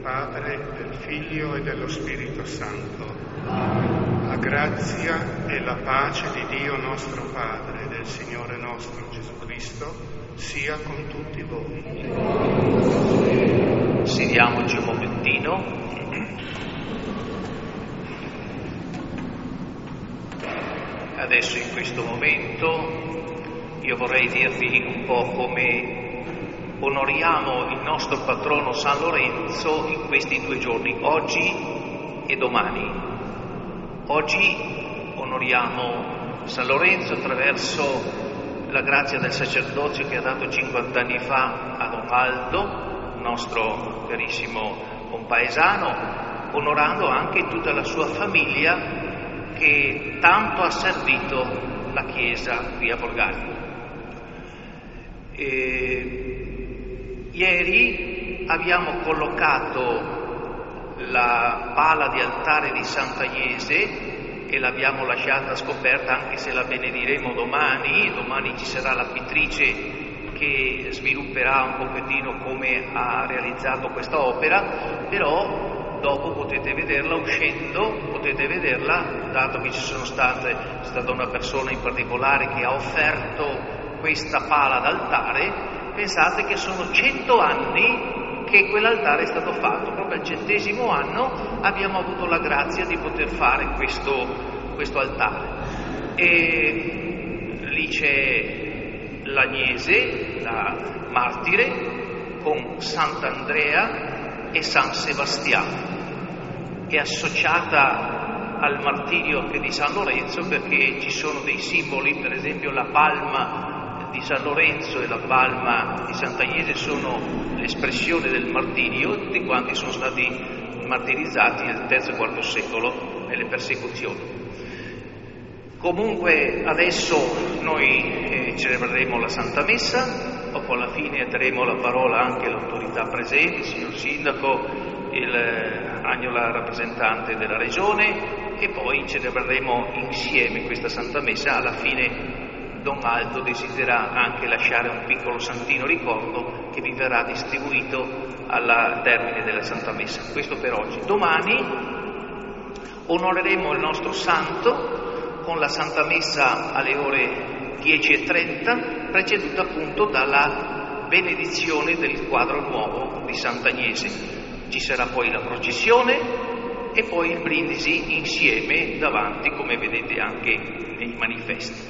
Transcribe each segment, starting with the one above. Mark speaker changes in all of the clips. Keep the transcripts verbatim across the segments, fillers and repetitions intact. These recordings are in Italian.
Speaker 1: Padre, del Figlio e dello Spirito Santo. La grazia e la pace di Dio nostro Padre e del Signore nostro Gesù Cristo sia con tutti voi.
Speaker 2: Sediamoci un momentino. Adesso in questo momento io vorrei dirvi un po' come onoriamo il nostro patrono San Lorenzo in questi due giorni, oggi e domani. Oggi onoriamo San Lorenzo attraverso la grazia del sacerdozio che ha dato cinquanta anni fa a Don Aldo, nostro carissimo compaesano, onorando anche tutta la sua famiglia che tanto ha servito la Chiesa qui a Borgaglia. E ieri abbiamo collocato la pala di altare di Sant'Agnese e l'abbiamo lasciata scoperta, anche se la benediremo domani. Domani ci sarà la pittrice che svilupperà un pochettino come ha realizzato questa opera, però dopo potete vederla uscendo, potete vederla, dato che ci sono state, è stata una persona in particolare che ha offerto questa pala d'altare. Pensate che sono cento anni che quell'altare è stato fatto, proprio al centesimo anno abbiamo avuto la grazia di poter fare questo, questo altare. E lì c'è l'Agnese, la martire, con Sant'Andrea e San Sebastiano. È associata al martirio anche di San Lorenzo perché ci sono dei simboli, per esempio la palma di San Lorenzo e la palma di Sant'Agnese sono l'espressione del martirio, tutti quanti sono stati martirizzati nel terzo e quarto secolo nelle persecuzioni. Comunque adesso noi eh, celebreremo la Santa Messa, dopo alla fine daremo la parola anche all'autorità presente, il signor Sindaco, il eh, Agnola rappresentante della Regione, e poi celebreremo insieme questa Santa Messa. Alla fine Don Aldo desidera anche lasciare un piccolo santino ricordo che vi verrà distribuito al termine della Santa Messa. Questo per oggi. Domani onoreremo il nostro santo con la Santa Messa alle ore dieci e trenta, preceduta appunto dalla benedizione del quadro nuovo di Sant'Agnese. Ci sarà poi la processione e poi il brindisi insieme davanti, come vedete anche nei manifesti.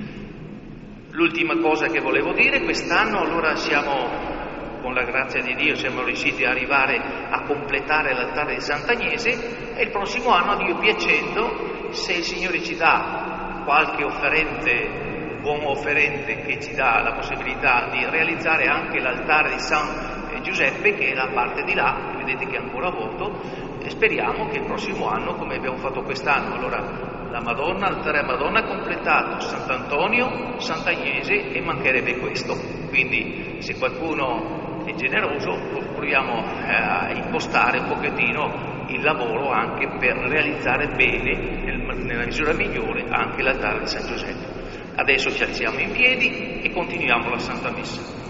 Speaker 2: L'ultima cosa che volevo dire, quest'anno allora siamo, con la grazia di Dio, siamo riusciti ad arrivare a completare l'altare di Sant'Agnese, e il prossimo anno, Dio piacendo, se il Signore ci dà qualche offerente, buon offerente che ci dà la possibilità di realizzare anche l'altare di San Giuseppe, che è la parte di là, vedete che è ancora vuoto, e speriamo che il prossimo anno, come abbiamo fatto quest'anno, allora la Madonna, l'altare a Madonna completato, Sant'Antonio, Sant'Agnese, e mancherebbe questo. Quindi se qualcuno è generoso proviamo eh, a impostare un pochettino il lavoro anche per realizzare bene, nel, nella misura migliore, anche l'altare di San Giuseppe. Adesso ci alziamo in piedi e continuiamo la Santa Messa.